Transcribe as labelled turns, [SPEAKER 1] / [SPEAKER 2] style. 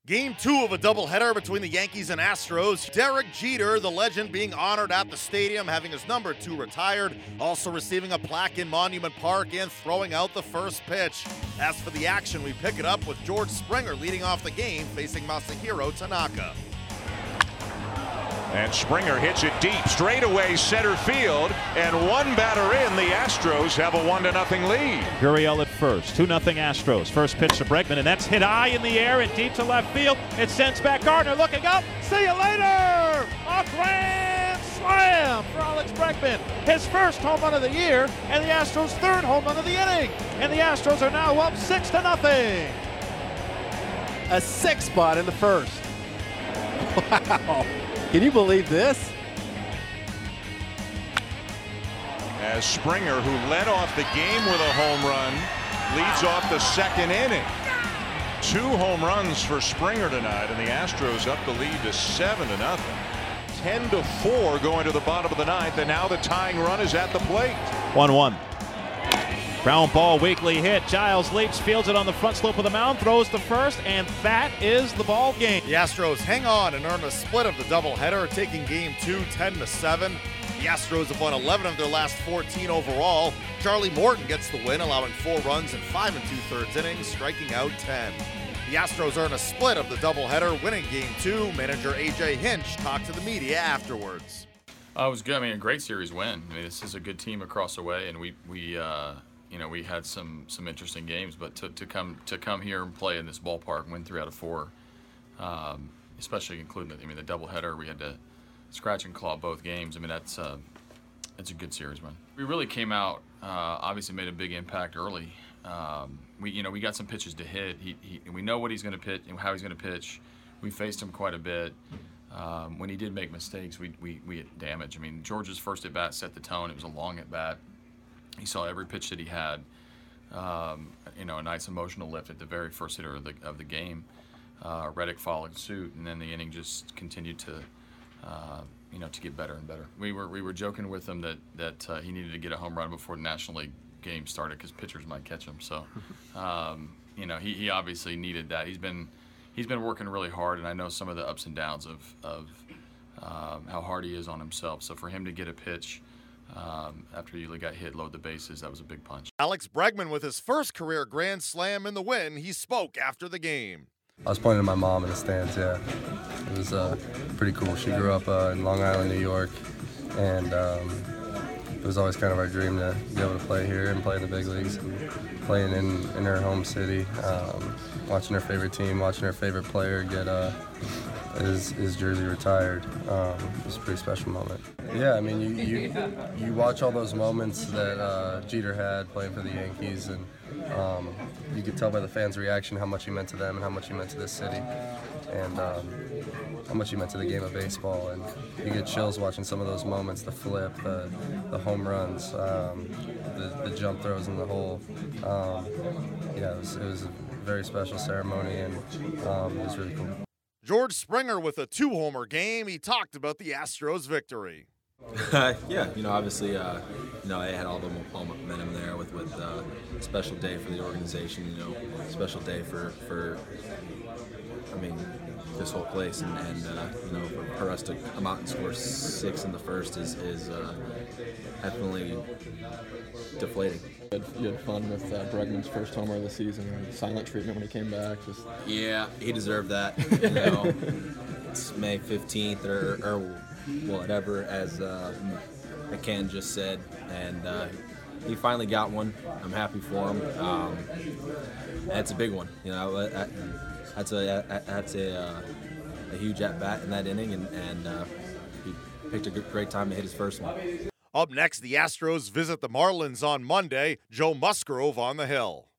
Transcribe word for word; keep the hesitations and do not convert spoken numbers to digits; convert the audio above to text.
[SPEAKER 1] Game two of a doubleheader between the Yankees and Astros. Derek Jeter, the legend, being honored at the stadium, having his number two retired, also receiving a plaque in Monument Park and throwing out the first pitch. As for the action, we pick it up with George Springer leading off the game, facing Masahiro Tanaka.
[SPEAKER 2] And Springer hits it deep, straightaway center field, and one batter in, the Astros have a one to nothing lead.
[SPEAKER 3] Gurriel at first, two nothing Astros. First pitch to Bregman, and that's hit high in the air and deep to left field. It sends back Gardner looking up. See you later! A grand slam for Alex Bregman. His first home run of the year, and the Astros' third home run of the inning. And the Astros are now up six to nothing.
[SPEAKER 4] A six spot in the first. Wow. Can you believe this?
[SPEAKER 2] As Springer, who led off the game with a home run, leads off the second inning. Two home runs for Springer tonight, and the Astros up the lead to seven to nothing. ten to four going to the bottom of the ninth, and now the tying run is at the plate.
[SPEAKER 3] one one. Ground ball, weakly hit. Giles leaps, fields it on the front slope of the mound, throws the first, and that is the ball game.
[SPEAKER 1] The Astros hang on and earn a split of the doubleheader, taking game two ten to seven. The Astros have won eleven of their last fourteen overall. Charlie Morton gets the win, allowing four runs in five and two-thirds innings, striking out ten. The Astros earn a split of the doubleheader, winning game two. Manager A J Hinch talked to the media afterwards.
[SPEAKER 5] Uh, it was good. I mean, a great series win. I mean, this is a good team across the way, and we we uh, you know we had some some interesting games. But to, to come to come here and play in this ballpark, win three out of four, um, especially including the, I mean the doubleheader, we had to scratch and claw both games. I mean that's uh, it's a good series win. We really came out. Uh, obviously, made a big impact early. Um, we you know we got some pitches to hit. He, he we know what he's going to pitch and how he's going to pitch. We faced him quite a bit. Um, when he did make mistakes, we, we, we had damage. I mean, George's first at-bat set the tone. It was a long at-bat. He saw every pitch that he had. Um, you know, a nice emotional lift at the very first hitter of the, of the game. Uh, Reddick followed suit, and then the inning just continued to, uh, you know, to get better and better. We were we were joking with him that, that uh, he needed to get a home run before the National League game started because pitchers might catch him. So, um, you know, he, he obviously needed that. He's been He's been working really hard, and I know some of the ups and downs of, of um, how hard he is on himself. So for him to get a pitch um, after he got hit, load the bases, that was a big punch.
[SPEAKER 1] Alex Bregman with his first career grand slam in the win. He spoke after the game.
[SPEAKER 6] I was pointing to my mom in the stands, yeah. It was uh, pretty cool. She grew up uh, in Long Island, New York, and um, it was always kind of our dream to be able to play here and play in the big leagues. And playing in, in her home city, um, watching her favorite team, watching her favorite player get uh, his, his jersey retired. Um, it was a pretty special moment. Yeah, I mean, you you, you watch all those moments that uh, Jeter had playing for the Yankees, and um, you could tell by the fans' reaction how much he meant to them and how much he meant to this city, and um, how much he meant to the game of baseball. And you get chills watching some of those moments, the flip, the, the home runs, um, the, the jump throws in the hole. Um, yeah, it was, it was a very special ceremony, and um, it was really cool.
[SPEAKER 1] George Springer with a two-homer game. He talked about the Astros' victory.
[SPEAKER 7] yeah, you know, obviously, uh, you know, I had all the momentum there with with uh, a special day for the organization. You know, special day for for. I mean, this whole place, and, and uh, you know, for, for us to come out and score six in the first is is uh, definitely deflating.
[SPEAKER 8] You had, you had fun with uh, Bregman's first homer of the season, and silent treatment when he came back. Just
[SPEAKER 7] yeah, he deserved that. You know, it's May fifteenth or, or whatever, as uh, McCann just said, and uh, he finally got one. I'm happy for him. Um, that's a big one. You know, I, that's a that's a, uh, a huge at bat in that inning, and, and uh, he picked a good, great time to hit his first one.
[SPEAKER 1] Up next, the Astros visit the Marlins on Monday. Joe Musgrove on the hill.